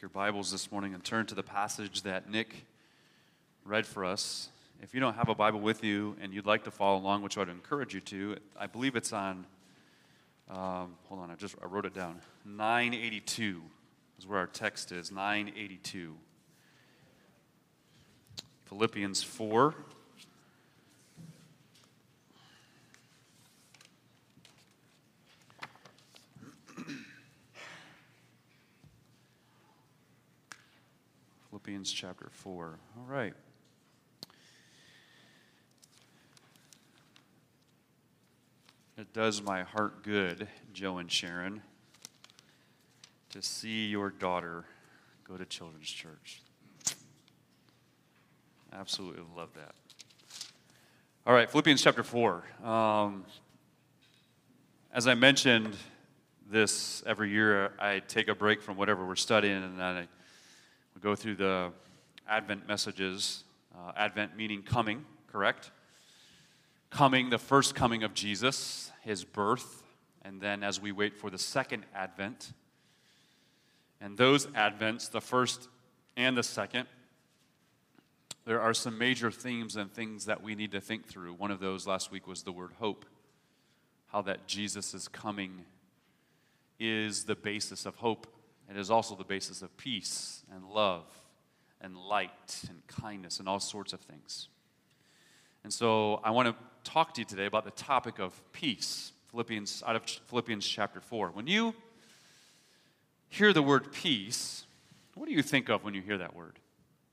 your Bibles this morning and turn to the passage that Nick read for us. If you don't have a Bible with you and you'd like to follow along, which I would encourage you to, I believe it's on, hold on, I wrote it down. 982 is where our text is, 982. Philippians 4. Philippians chapter 4. All right. It does my heart good, Joe and Sharon, to see your daughter go to children's church. Absolutely love that. All right, Philippians chapter 4. As I mentioned, every year I take a break from whatever we're studying, and then we go through the Advent messages. Advent meaning coming, correct? Coming, the first coming of Jesus, his birth, and then as we wait for the second Advent. And those Advents, the first and the second, there are some major themes and things that we need to think through. One of those last week was the word hope. How that Jesus' coming is the basis of hope. It is also the basis of peace and love and light and kindness and all sorts of things. And so I want to talk to you today about the topic of peace, out of Philippians chapter 4. When you hear the word peace, what do you think of when you hear that word?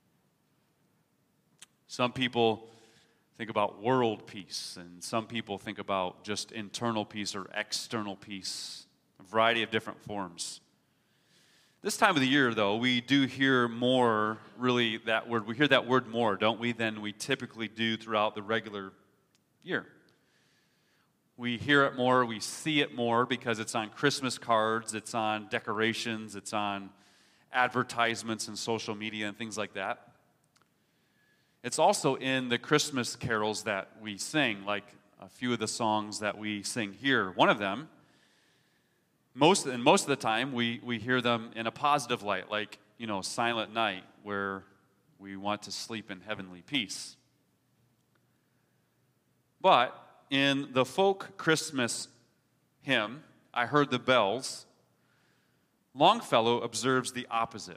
Some people think about world peace, and some people think about just internal peace or external peace, a variety of different forms. This time of the year, though, we do hear more, really, that word. We hear that word more, don't we, than we typically do throughout the regular year. We hear it more, we see it more because it's on Christmas cards, it's on decorations, it's on advertisements and social media and things like that. It's also in the Christmas carols that we sing, like a few of the songs that we sing here. One of them, most of the time, we hear them in a positive light, like, Silent Night, where we want to sleep in heavenly peace. But in the folk Christmas hymn, I Heard the Bells, Longfellow observes the opposite.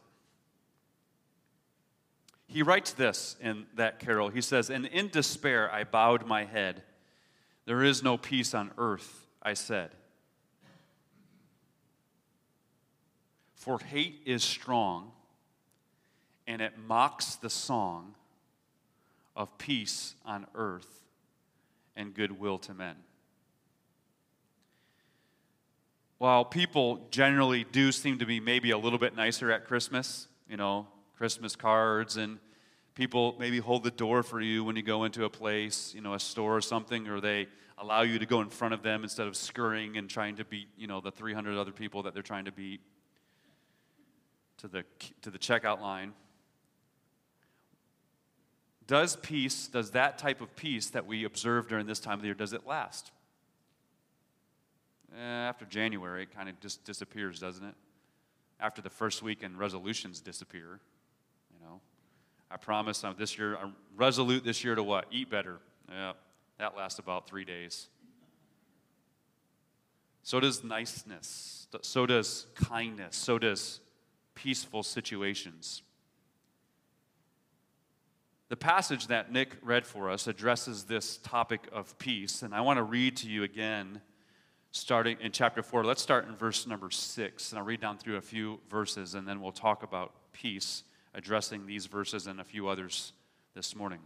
He writes this in that carol. He says, "And in despair I bowed my head. There is no peace on earth, I said. For hate is strong, and it mocks the song of peace on earth and goodwill to men." While people generally do seem to be maybe a little bit nicer at Christmas, Christmas cards, and people maybe hold the door for you when you go into a place, a store or something, or they allow you to go in front of them instead of scurrying and trying to beat, the 300 other people that they're trying to beat to the checkout line. Does that type of peace that we observe during this time of the year, does it last? After January, it kind of just disappears, doesn't it? After the first week and resolutions disappear, I promise I'm resolute this year to what? Eat better. Yeah, that lasts about 3 days. So does niceness. So does kindness. So does peaceful situations. The passage that Nick read for us addresses this topic of peace, and I want to read to you again, starting in chapter 4. Let's start in verse number 6, and I'll read down through a few verses, and then we'll talk about peace, addressing these verses and a few others this morning.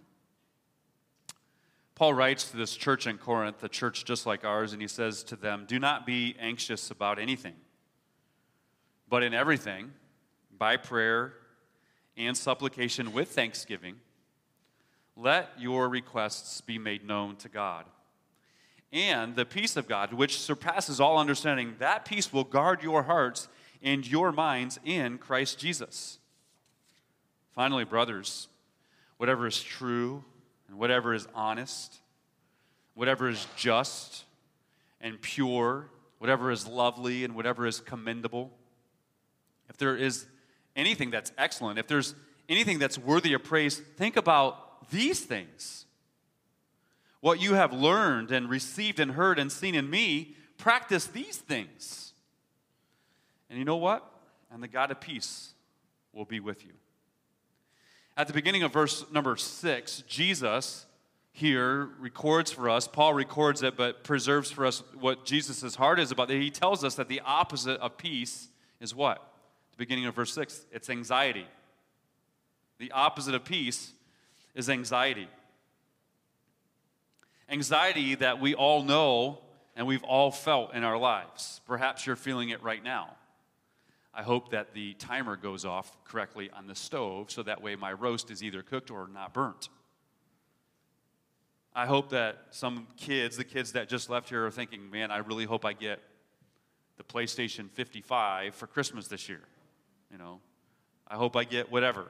Paul writes to this church in Corinth, a church just like ours, and he says to them, "Do not be anxious about anything, but in everything, by prayer and supplication with thanksgiving, let your requests be made known to God. And the peace of God, which surpasses all understanding, that peace will guard your hearts and your minds in Christ Jesus. Finally, brothers, whatever is true and whatever is honest, whatever is just and pure, whatever is lovely and whatever is commendable, if there is anything that's excellent, if there's anything that's worthy of praise, think about these things. What you have learned and received and heard and seen in me, practice these things. And you know what? And the God of peace will be with you. At the beginning of verse number 6, Jesus here records for us, Paul records it, but preserves for us what Jesus' heart is about. He tells us that the opposite of peace is what? At the beginning of verse 6, it's anxiety. The opposite of peace is anxiety. Anxiety that we all know and we've all felt in our lives. Perhaps you're feeling it right now. I hope that the timer goes off correctly on the stove so that way my roast is either cooked or not burnt. I hope that some kids, the kids that just left here, are thinking, man, I really hope I get the PlayStation 55 for Christmas this year. You know, I hope I get whatever.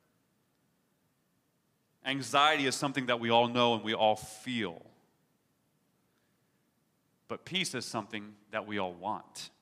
Anxiety is something that we all know and we all feel. But peace is something that we all want.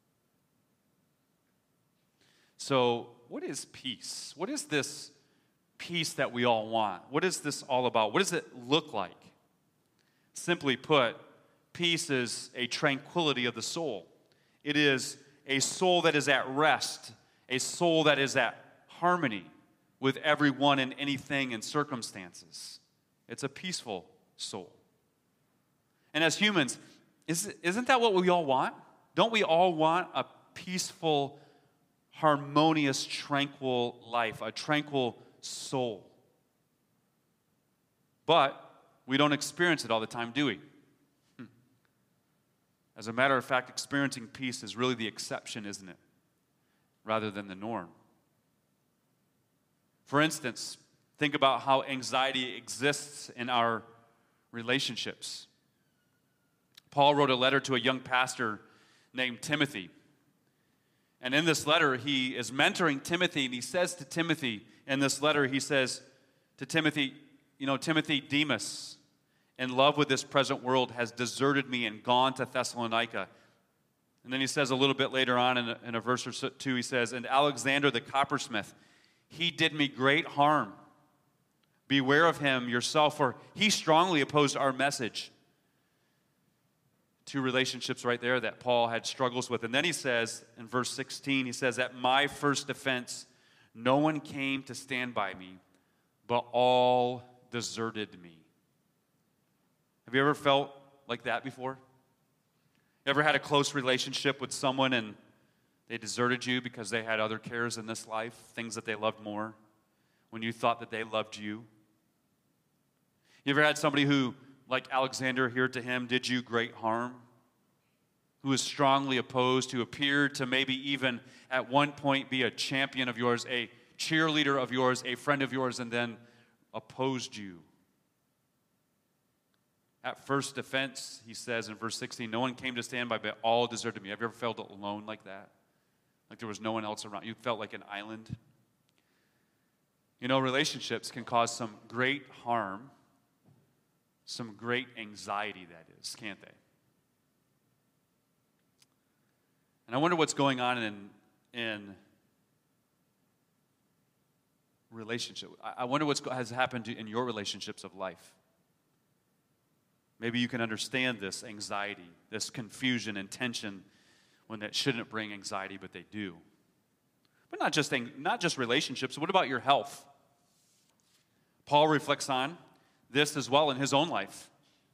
So, what is peace? What is this peace that we all want? What is this all about? What does it look like? Simply put, peace is a tranquility of the soul. It is a soul that is at rest, a soul that is at harmony with everyone and anything and circumstances. It's a peaceful soul. And as humans, isn't that what we all want? Don't we all want a peaceful, harmonious, tranquil life, a tranquil soul? But we don't experience it all the time, do we? As a matter of fact, experiencing peace is really the exception, isn't it? Rather than the norm. For instance, think about how anxiety exists in our relationships. Paul wrote a letter to a young pastor named Timothy. And in this letter, he is mentoring Timothy, and he says to Timothy, in this letter, he says to Timothy, you know, Timothy, Demas, in love with this present world, has deserted me and gone to Thessalonica. And then he says a little bit later on in a verse or two, he says, and Alexander the coppersmith, he did me great harm. Beware of him yourself, for he strongly opposed our message. Two relationships right there that Paul had struggles with. And then he says, in verse 16, he says, at my first defense, no one came to stand by me, but all deserted me. Have you ever felt like that before? You ever had a close relationship with someone and they deserted you because they had other cares in this life, things that they loved more, when you thought that they loved you? You ever had somebody who, like Alexander here to him, did you great harm? Who was strongly opposed, who appeared to maybe even at one point be a champion of yours, a cheerleader of yours, a friend of yours, and then opposed you? At first defense, he says in verse 16, no one came to stand by, but all deserted me. Have you ever felt alone like that? Like there was no one else around. You felt like an island. You know, relationships can cause some great harm, some great anxiety, that is, can't they? And I wonder what's going on in relationship. I wonder what has happened in your relationships of life. Maybe you can understand this anxiety, this confusion and tension when that shouldn't bring anxiety, but they do. But not just relationships. What about your health? Paul reflects on this as well in his own life.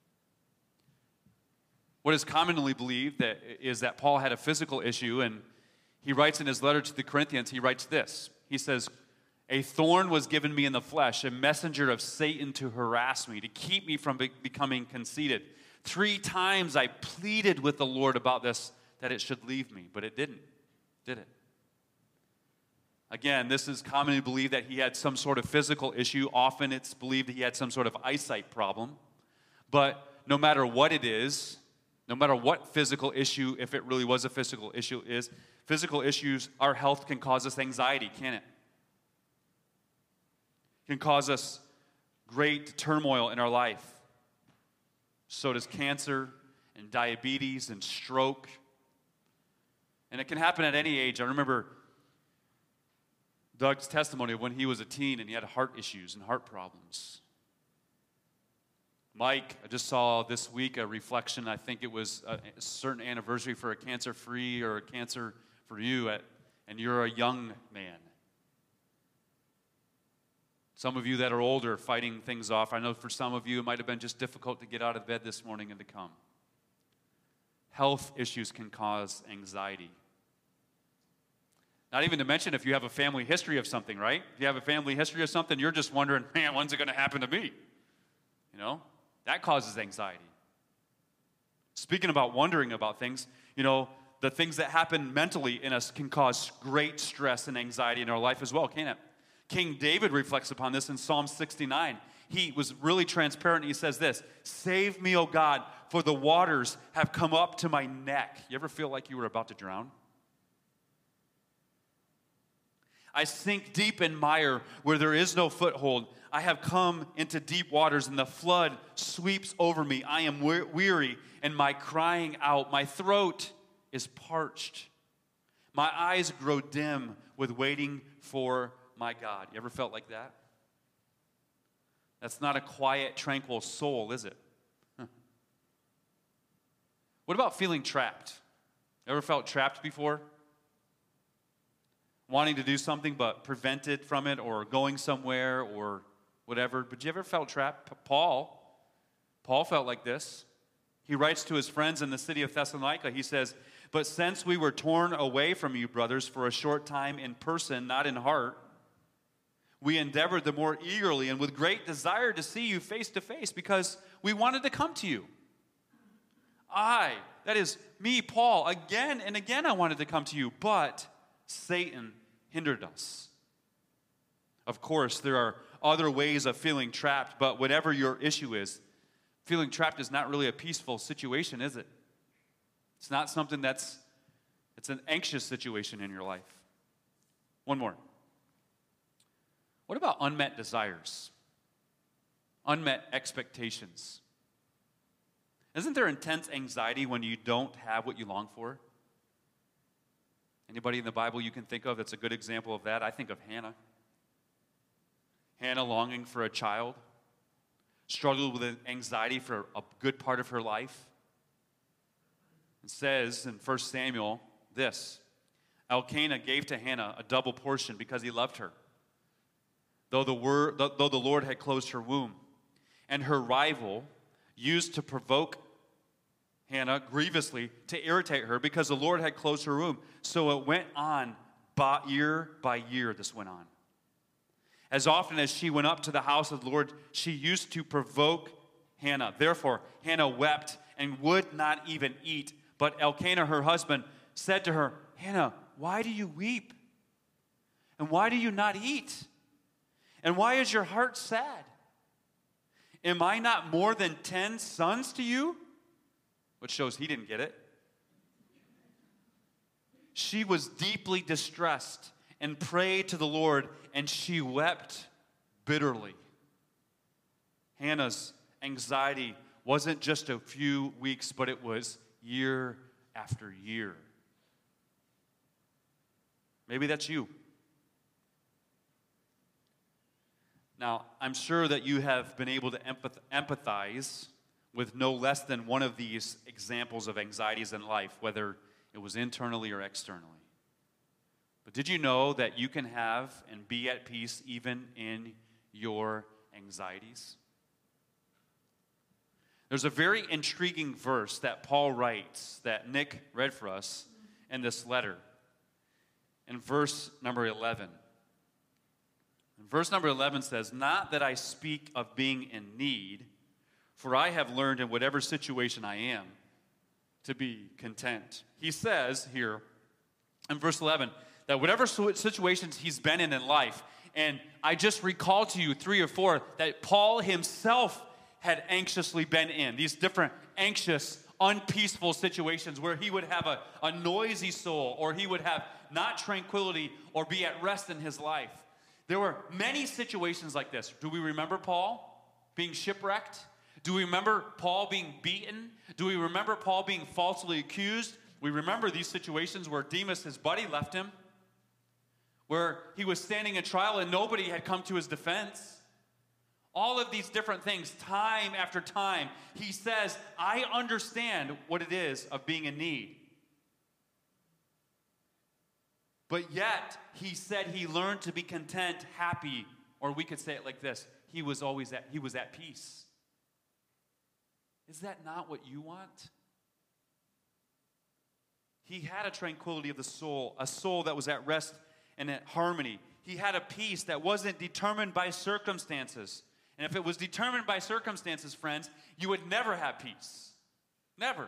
What is commonly believed is that Paul had a physical issue, and he writes in his letter to the Corinthians, he writes this. He says, a thorn was given me in the flesh, a messenger of Satan to harass me, to keep me from becoming conceited. 3 times I pleaded with the Lord about this, that it should leave me, but it didn't, did it? Again, this is commonly believed that he had some sort of physical issue. Often it's believed that he had some sort of eyesight problem. But no matter what it is, no matter what physical issue, if it really was a physical issue is, physical issues, our health can cause us anxiety, can't it? Can cause us great turmoil in our life. So does cancer and diabetes and stroke. And it can happen at any age. I remember Doug's testimony of when he was a teen and he had heart issues and heart problems. Mike, I just saw this week a reflection. I think it was a certain anniversary for a cancer-free or a cancer for you, and you're a young man. Some of you that are older fighting things off. I know for some of you it might have been just difficult to get out of bed this morning and to come. Health issues can cause anxiety. Not even to mention if you have a family history of something, right? If you have a family history of something, you're just wondering, man, when's it going to happen to me? You know, that causes anxiety. Speaking about wondering about things, you know, the things that happen mentally in us can cause great stress and anxiety in our life as well, can't it? King David reflects upon this in Psalm 69. He was really transparent. He says this, "Save me, O God, for the waters have come up to my neck." You ever feel like you were about to drown? "I sink deep in mire where there is no foothold. I have come into deep waters, and the flood sweeps over me. I am weary, and my crying out. My throat is parched. My eyes grow dim with waiting for my God." You ever felt like that? That's not a quiet, tranquil soul, is it? What about feeling trapped? Ever felt trapped before? Wanting to do something but prevented from it, or going somewhere or whatever. But you ever felt trapped? Paul felt like this. He writes to his friends in the city of Thessalonica. He says, "But since we were torn away from you, brothers, for a short time in person, not in heart, we endeavored the more eagerly and with great desire to see you face to face, because we wanted to come to you. That is me, Paul, again and again I wanted to come to you, but Satan hindered us." Of course, there are other ways of feeling trapped, but whatever your issue is, feeling trapped is not really a peaceful situation, is it? It's not something it's an anxious situation in your life. One more. What about unmet desires? Unmet expectations? Isn't there intense anxiety when you don't have what you long for? Anybody in the Bible you can think of that's a good example of that? I think of Hannah. Hannah longing for a child, struggled with anxiety for a good part of her life. It says in 1 Samuel this, "Elkanah gave to Hannah a double portion because he loved her, though the Lord had closed her womb. And her rival used to provoke Hannah grievously to irritate her because the Lord had closed her womb. So it went on year by year, this went on. As often as she went up to the house of the Lord, she used to provoke Hannah. Therefore, Hannah wept and would not even eat. But Elkanah, her husband, said to her, 'Hannah, why do you weep? And why do you not eat? And why is your heart sad? Am I not more than 10 sons to you?'" Which shows he didn't get it. She was deeply distressed and prayed to the Lord, and she wept bitterly. Hannah's anxiety wasn't just a few weeks, but it was year after year. Maybe that's you. Now, I'm sure that you have been able to empathize with no less than one of these examples of anxieties in life, whether it was internally or externally. But did you know that you can have and be at peace even in your anxieties? There's a very intriguing verse that Paul writes that Nick read for us in this letter. In verse number 11. And verse number 11 says, "Not that I speak of being in need, for I have learned in whatever situation I am to be content." He says here in verse 11 that whatever situations he's been in life, and I just recall to you 3 or 4 that Paul himself had anxiously been in, these different anxious, unpeaceful situations where he would have a noisy soul, or he would have not tranquility or be at rest in his life. There were many situations like this. Do we remember Paul being shipwrecked? Do we remember Paul being beaten? Do we remember Paul being falsely accused? We remember these situations where Demas, his buddy, left him. where he was standing in trial and nobody had come to his defense. All of these different things, time after time, he says, I understand what it is of being in need. But yet, he said he learned to be content, happy, or we could say it like this, he was at peace. Is that not what you want? He had a tranquility of the soul, a soul that was at rest and at harmony. He had a peace that wasn't determined by circumstances. And if it was determined by circumstances, friends, you would never have peace. Never.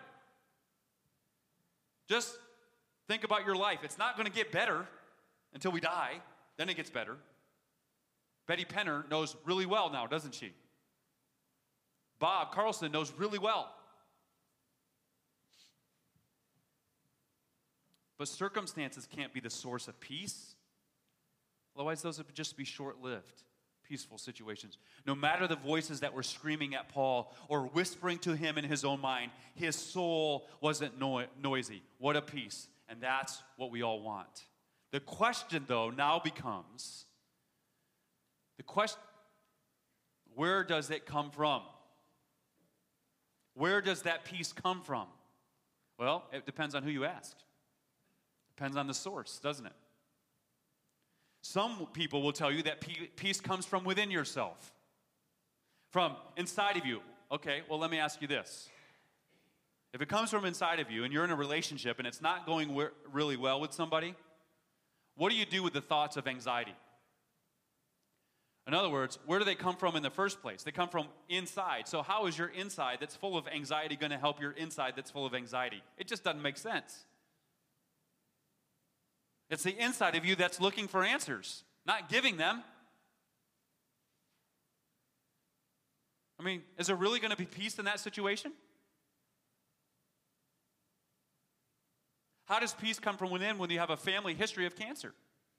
Just think about your life. It's not going to get better until we die. Then it gets better. Betty Penner knows really well now, doesn't she? Bob Carlson knows really well. But circumstances can't be the source of peace. Otherwise, those would just be short-lived, peaceful situations. No matter the voices that were screaming at Paul or whispering to him in his own mind, his soul wasn't noisy. What a peace. And that's what we all want. The question, though, now becomes, where does it come from? Where does that peace come from? Well, it depends on who you ask. Depends on the source, doesn't it? Some people will tell you that peace comes from within yourself, from inside of you. Okay, well, let me ask you this. If it comes from inside of you and you're in a relationship and it's not going really well with somebody, what do you do with the thoughts of anxiety? In other words, where do they come from in the first place? They come from inside. So how is your inside that's full of anxiety going to help your inside that's full of anxiety? It just doesn't make sense. It's the inside of you that's looking for answers, not giving them. I mean, is there really going to be peace in that situation? How does peace come from within when you have a family history of cancer?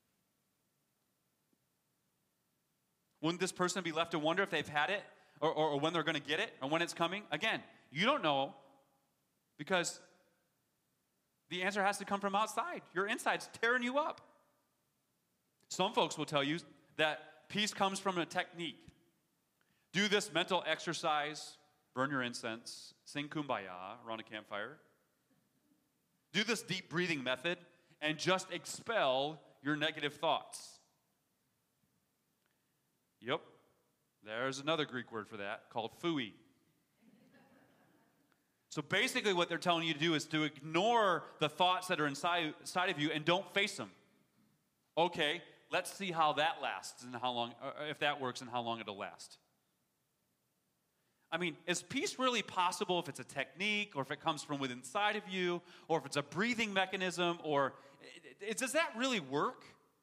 Wouldn't this person be left to wonder if they've had it or when they're going to get it or when it's coming? Again, you don't know because the answer has to come from outside. Your inside's tearing you up. Some folks will tell you that peace comes from a technique. Do this mental exercise, burn your incense, sing Kumbaya around a campfire. Do this deep breathing method and just expel your negative thoughts. Yep, there's another Greek word for that called phooey. So basically what they're telling you to do is to ignore the thoughts that are inside of you and don't face them. Okay, let's see how that lasts and how long, or if that works and how long it'll last. I mean, is peace really possible if it's a technique or if it comes from within inside of you or if it's a breathing mechanism or does that really work?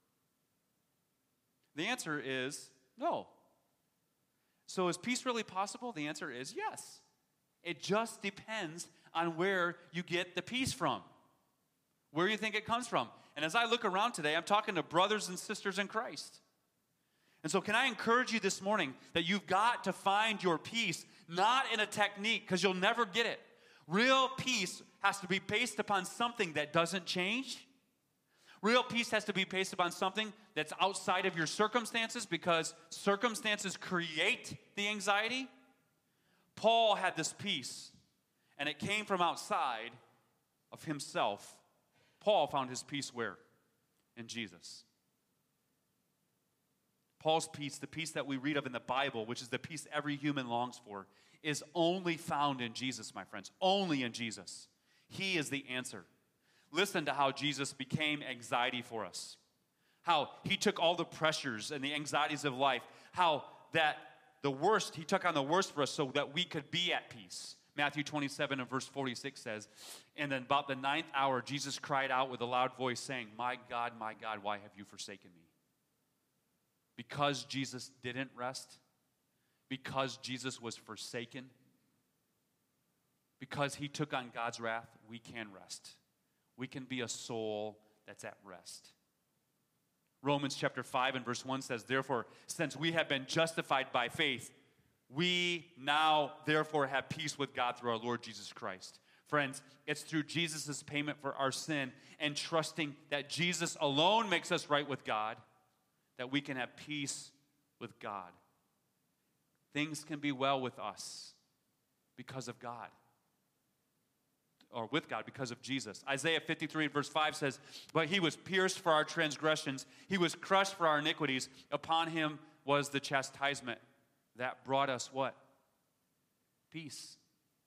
The answer is no. So is peace really possible? The answer is yes. It just depends on where you get the peace from, where you think it comes from. And as I look around today, I'm talking to brothers and sisters in Christ. And so can I encourage you this morning that you've got to find your peace, not in a technique, because you'll never get it. Real peace has to be based upon something that doesn't change. Real peace has to be based upon something that's outside of your circumstances because circumstances create the anxiety. Paul had this peace, and it came from outside of himself. Paul found his peace where? In Jesus. Paul's peace, the peace that we read of in the Bible, which is the peace every human longs for, is only found in Jesus, my friends. Only in Jesus. He is the answer. Listen to how Jesus became anxiety for us. How he took all the pressures and the anxieties of life. How that the worst, he took on the worst for us so that we could be at peace. Matthew 27 and verse 46 says, and then about the 9th hour, Jesus cried out with a loud voice saying, my God, why have you forsaken me? Because Jesus didn't rest, because Jesus was forsaken, because he took on God's wrath, we can rest. We can be a soul that's at rest. Romans chapter 5 and verse 1 says, therefore, since we have been justified by faith, we now therefore have peace with God through our Lord Jesus Christ, Friends, it's through Jesus' payment for our sin and trusting that Jesus alone makes us right with God that we can have peace with God. Things can be well with us because of God. Or with God because of Jesus. Isaiah 53 verse 5 says, "But he was pierced for our transgressions. He was crushed for our iniquities. Upon him was the chastisement that brought us" what? Peace.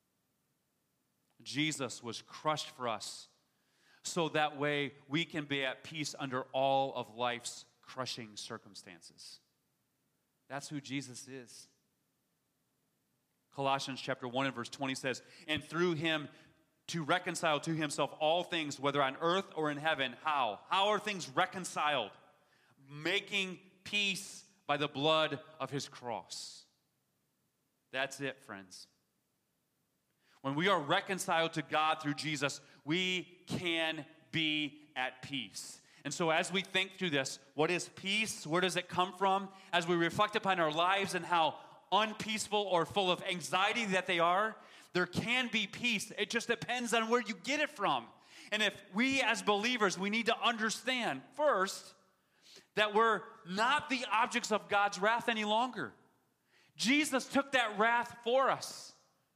Jesus was crushed for us, so that way we can be at peace under all of life's crushing circumstances. That's who Jesus is. Colossians chapter 1 and verse 20 says, "And through him to reconcile to himself all things, whether on earth or in heaven." How? How are things reconciled? Making peace by the blood of his cross. That's it, friends. When we are reconciled to God through Jesus, we can be at peace. And so as we think through this, what is peace? Where does it come from? As we reflect upon our lives and how unpeaceful or full of anxiety that they are, there can be peace. It just depends on where you get it from. And if we as believers, we need to understand first that we're not the objects of God's wrath any longer. Jesus took that wrath for us.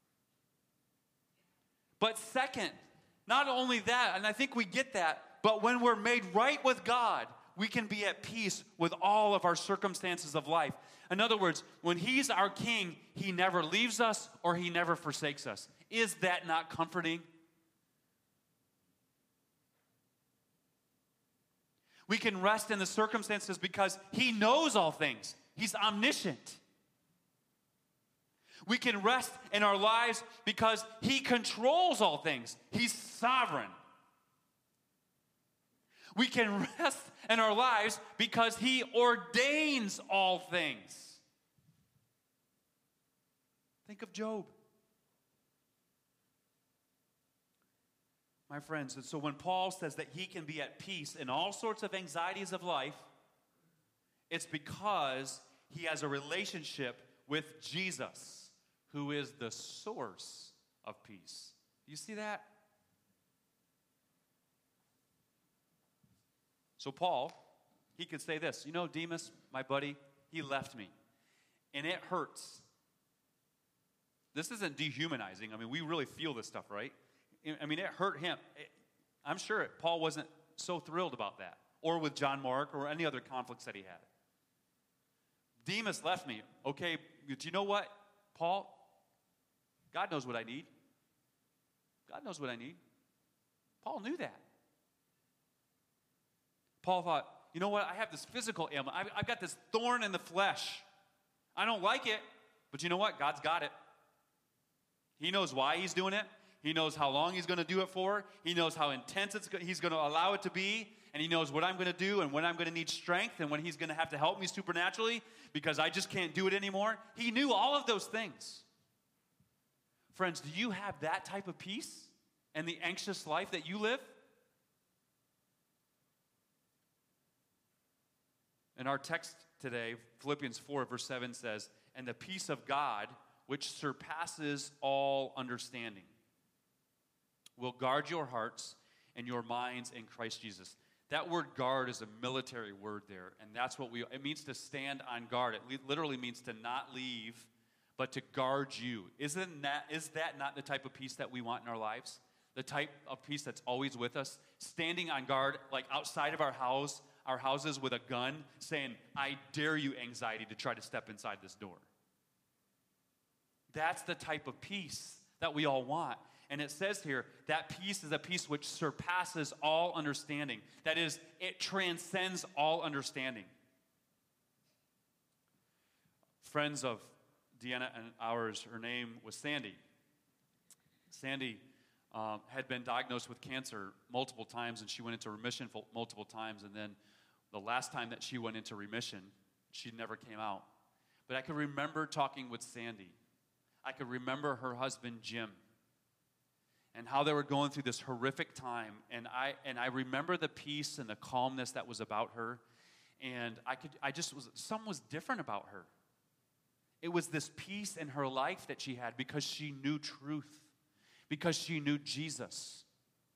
But second, not only that, and I think we get that, but when we're made right with God, we can be at peace with all of our circumstances of life. In other words, when he's our king, he never leaves us or he never forsakes us. Is that not comforting? We can rest in the circumstances because he knows all things. He's omniscient. We can rest in our lives because he controls all things. He's sovereign. We can rest in our lives because he ordains all things. Think of Job. My friends, and so when Paul says that he can be at peace in all sorts of anxieties of life, it's because he has a relationship with Jesus, who is the source of peace. Do you see that? So Paul, he could say this, "You know, Demas, my buddy, he left me. And it hurts." This isn't dehumanizing. I mean, we really feel this stuff, right? I mean, it hurt him. I'm sure Paul wasn't so thrilled about that, or with John Mark, or any other conflicts that he had. Demas left me. Okay, do you know what, Paul? God knows what I need. God knows what I need. Paul knew that. Paul thought, you know what? I have this physical ailment. I've got this thorn in the flesh. I don't like it, but you know what? God's got it. He knows why he's doing it. He knows how long he's going to do it for. He knows how intense he's going to allow it to be. And he knows what I'm going to do and when I'm going to need strength and when he's going to have to help me supernaturally because I just can't do it anymore. He knew all of those things. Friends, do you have that type of peace in the anxious life that you live? In our text today, Philippians 4 verse 7 says, "And the peace of God, which surpasses all understanding, will guard your hearts and your minds in Christ Jesus." That word guard is a military word there, and that's what it means to stand on guard. It literally means to not leave, but to guard you. Is that not the type of peace that we want in our lives? The type of peace that's always with us, standing on guard, like outside of our houses with a gun, saying, "I dare you, anxiety, to try to step inside this door." That's the type of peace that we all want. And it says here, that peace is a peace which surpasses all understanding. That is, it transcends all understanding. Friends of Deanna and ours, her name was Sandy. Sandy had been diagnosed with cancer multiple times, and she went into remission multiple times. And then the last time that she went into remission, she never came out. But I could remember talking with Sandy. I could remember her husband, Jim, and how they were going through this horrific time. And I remember the peace and the calmness that was about her. And something was different about her. It was this peace in her life that she had because she knew truth. because she knew Jesus.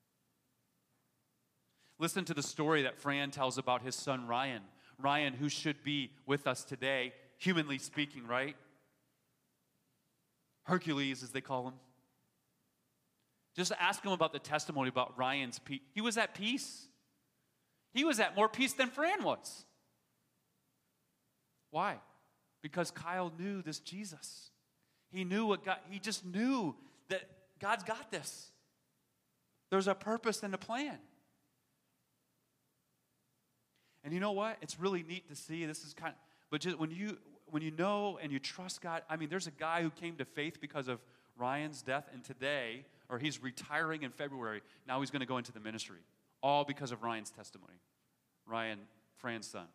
Listen to the story that Fran tells about his son Ryan. Ryan, who should be with us today, humanly speaking, right? Hercules, as they call him. Just ask him about the testimony about Ryan's peace. He was at peace. He was at more peace than Fran was. Why? Because Kyle knew this Jesus. He just knew that God's got this. There's a purpose and a plan. And you know what? It's really neat to see. This is but just when you know and you trust God, I mean, there's a guy who came to faith because of Ryan's death, and today, or he's retiring in February, now he's going to go into the ministry. All because of Ryan's testimony. Ryan, Fran's son.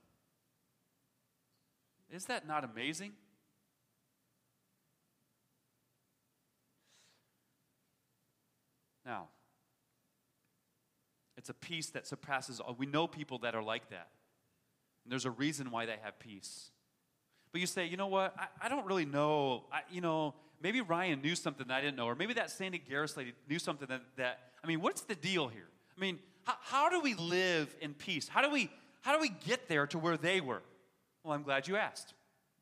Is that not amazing? Now, it's a peace that surpasses all. We know people that are like that. And there's a reason why they have peace. But you say, you know what? I don't really know. Maybe Ryan knew something that I didn't know. Or maybe that Sandy Garris lady knew something what's the deal here? I mean, how do we live in peace? How do we get there to where they were? Well, I'm glad you asked.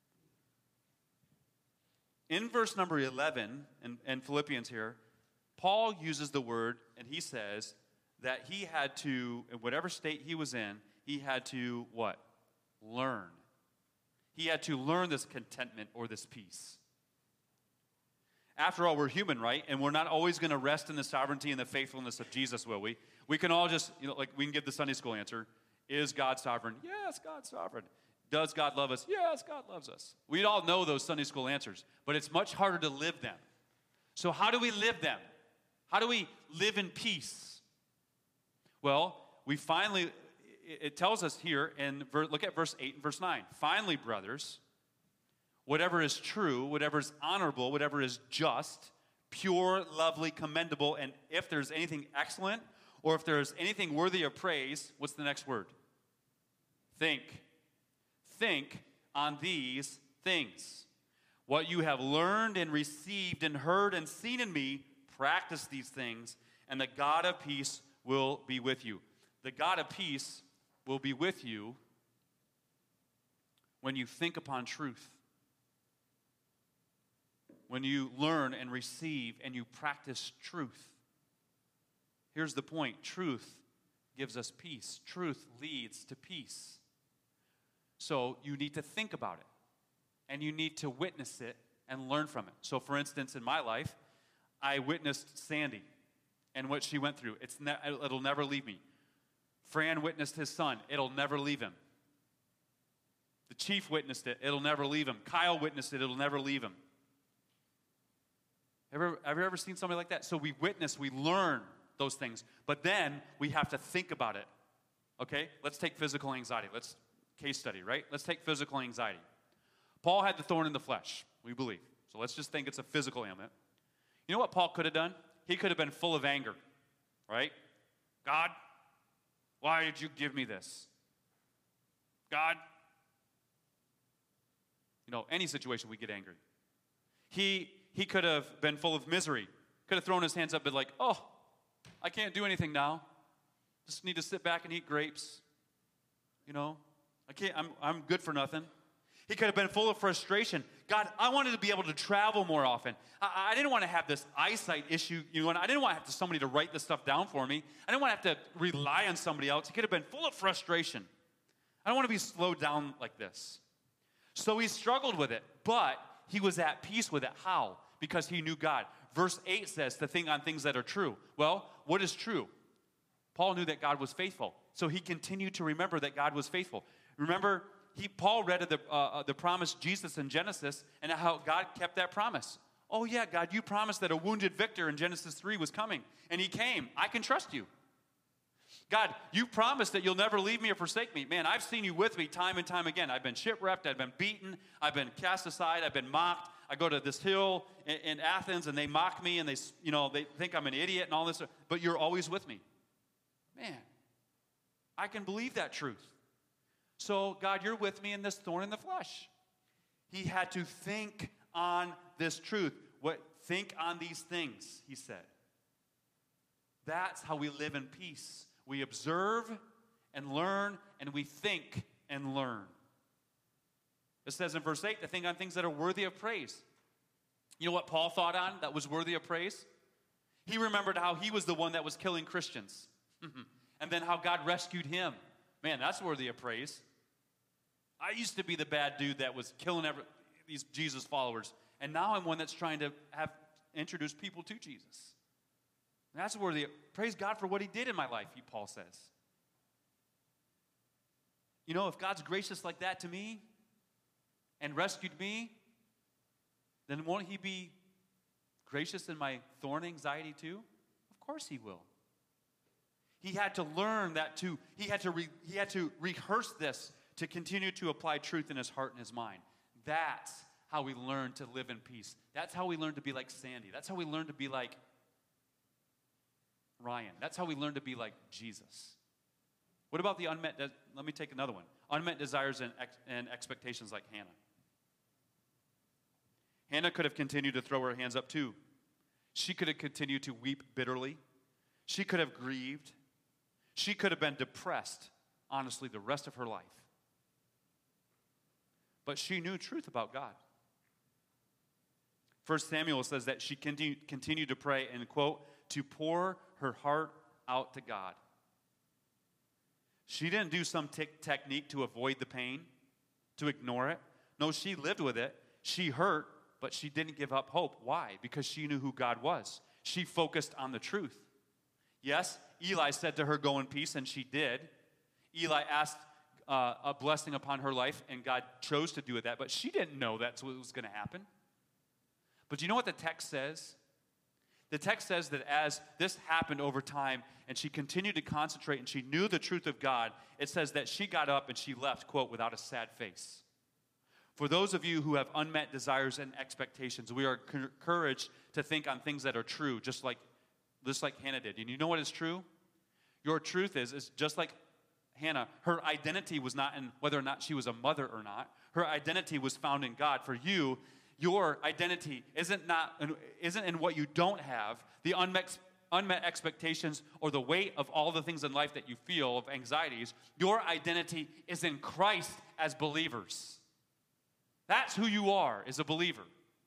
In verse number 11 in Philippians here, Paul uses the word, and he says that he had to, in whatever state he was in, he had to what? Learn. He had to learn this contentment or this peace. After all, we're human, right? And we're not always going to rest in the sovereignty and the faithfulness of Jesus, will we? We can all just, we can give the Sunday school answer. Is God sovereign? Yes, God's sovereign. Does God love us? Yes, God loves us. We all know those Sunday school answers, but it's much harder to live them. So how do we live them? How do we live in peace? Well, it tells us here, look at verse 8 and verse 9. Finally, brothers, whatever is true, whatever is honorable, whatever is just, pure, lovely, commendable, and if there's anything excellent, or if there's anything worthy of praise, what's the next word? Think. Think on these things. What you have learned and received and heard and seen in me, practice these things, and the God of peace will be with you. The God of peace will be with you when you think upon truth. When you learn and receive and you practice truth. Here's the point. Truth gives us peace. Truth leads to peace. So you need to think about it. And you need to witness it and learn from it. So for instance, in my life, I witnessed Sandy and what she went through. It'll never leave me. Fran witnessed his son. It'll never leave him. The chief witnessed it. It'll never leave him. Kyle witnessed it. It'll never leave him. Have you ever seen somebody like that? So we witness, we learn those things, but then we have to think about it. Okay? Let's take physical anxiety. Case study, right? Let's take physical anxiety. Paul had the thorn in the flesh, we believe. So let's just think it's a physical ailment. You know what Paul could have done? He could have been full of anger, right? God, why did you give me this? God. Any situation we get angry. He could have been full of misery. Could have thrown his hands up and like, oh, I can't do anything now. Just need to sit back and eat grapes. I'm good for nothing. He could have been full of frustration. God, I wanted to be able to travel more often. I didn't want to have this eyesight issue. I didn't want to have somebody to write this stuff down for me. I didn't want to have to rely on somebody else. He could have been full of frustration. I don't want to be slowed down like this. So he struggled with it, but he was at peace with it. How? Because he knew God. Verse 8 says to think on things that are true. Well, what is true? Paul knew that God was faithful. So he continued to remember that God was faithful. Remember, Paul read the promise Jesus in Genesis and how God kept that promise. Oh yeah, God, you promised that a wounded victor in Genesis 3 was coming, and he came. I can trust you. God, you promised that you'll never leave me or forsake me. Man, I've seen you with me time and time again. I've been shipwrecked, I've been beaten, I've been cast aside, I've been mocked. I go to this hill in Athens, and they mock me, and they think I'm an idiot and all this, but you're always with me. Man, I can believe that truth. So, God, you're with me in this thorn in the flesh. He had to think on this truth. Think on these things, he said. That's how we live in peace. We observe and learn, and we think and learn. It says in verse 8, to think on things that are worthy of praise. You know what Paul thought on that was worthy of praise? He remembered how he was the one that was killing Christians. And then how God rescued him. Man, that's worthy of praise. I used to be the bad dude that was killing these Jesus followers. And now I'm one that's trying to introduce people to Jesus. And that's worthy of praise God for what he did in my life, Paul says. You know, if God's gracious like that to me and rescued me, then won't he be gracious in my thorn anxiety too? Of course he will. He had to learn that too. He had to rehearse this to continue to apply truth in his heart and his mind. That's how we learn to live in peace. That's how we learn to be like Sandy. That's how we learn to be like Ryan. That's how we learn to be like Jesus. What about the let me take another one. Unmet desires and expectations like Hannah. Hannah could have continued to throw her hands up too. She could have continued to weep bitterly. She could have grieved. She could have been depressed, honestly, the rest of her life. But she knew truth about God. 1 Samuel says that she continued to pray and, quote, to pour her heart out to God. She didn't do some technique to avoid the pain, to ignore it. No, she lived with it. She hurt, but she didn't give up hope. Why? Because she knew who God was. She focused on the truth. Yes, Eli said to her, go in peace, and she did. Eli asked a blessing upon her life, and God chose to do it that, but she didn't know that's what was going to happen. But you know what the text says? The text says that as this happened over time, and she continued to concentrate, and she knew the truth of God, it says that she got up and she left, quote, without a sad face. For those of you who have unmet desires and expectations, we are encouraged to think on things that are true, just like Hannah did. And you know what is true? Your truth is just like Hannah, her identity was not in whether or not she was a mother or not. Her identity was found in God. For you, your identity isn't in what you don't have, the unmet expectations or the weight of all the things in life that you feel, of anxieties. Your identity is in Christ as believers. That's who you are as a believer.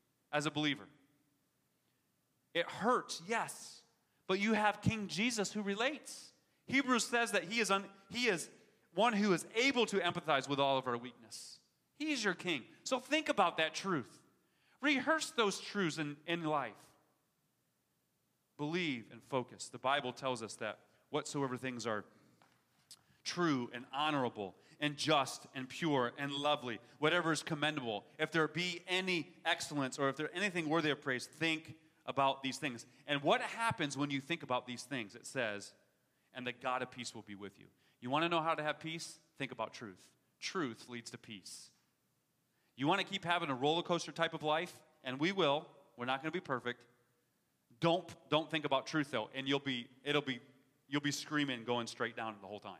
It hurts, yes, but you have King Jesus who relates. Hebrews says that he is one who is able to empathize with all of our weakness. He's your king. So think about that truth. Rehearse those truths in life. Believe and focus. The Bible tells us that whatsoever things are true and honorable and just and pure and lovely, whatever is commendable, if there be any excellence or if there anything worthy of praise, think about these things. And what happens when you think about these things? It says, and the God of peace will be with you. You want to know how to have peace? Think about truth. Truth leads to peace. You want to keep having a roller coaster type of life? And we will. We're not going to be perfect. Don't think about truth though, and you'll be screaming going straight down the whole time.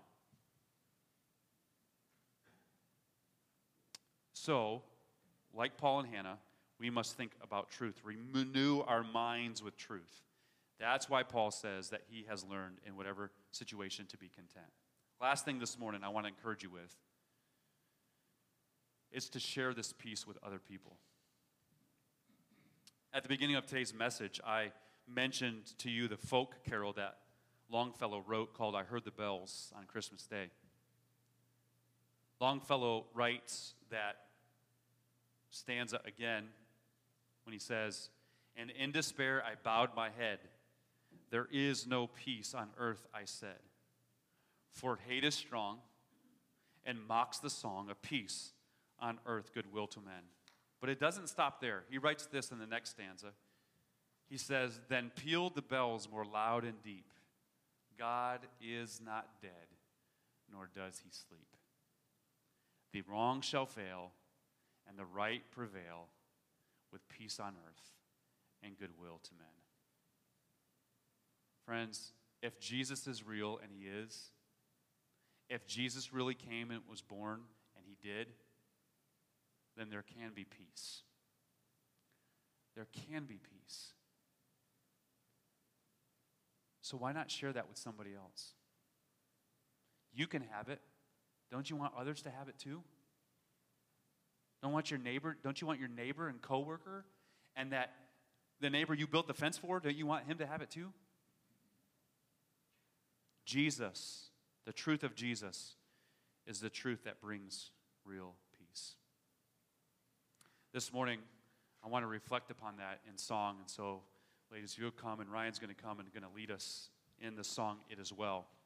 So, like Paul and Hannah, we must think about truth. Renew our minds with truth. That's why Paul says that he has learned in whatever situation to be content. Last thing this morning I want to encourage you with is to share this peace with other people. At the beginning of today's message, I mentioned to you the folk carol that Longfellow wrote called I Heard the Bells on Christmas Day. Longfellow writes that stanza again when he says, and in despair I bowed my head. There is no peace on earth, I said. For hate is strong and mocks the song of peace on earth, goodwill to men. But it doesn't stop there. He writes this in the next stanza. He says, then pealed the bells more loud and deep. God is not dead, nor does he sleep. The wrong shall fail, and the right prevail, with peace on earth and goodwill to men. Friends, if Jesus is real, and he is, if Jesus really came and was born, and he did, then there can be peace. There can be peace. So why not share that with somebody else? You can have it. Don't you want others to have it too? Don't you want your neighbor and coworker and that the neighbor you built the fence for, don't you want him to have it too? Jesus, the truth of Jesus, is the truth that brings real peace. This morning, I want to reflect upon that in song. And so, ladies, you'll come, and Ryan's going to come and going to lead us in the song, It Is Well.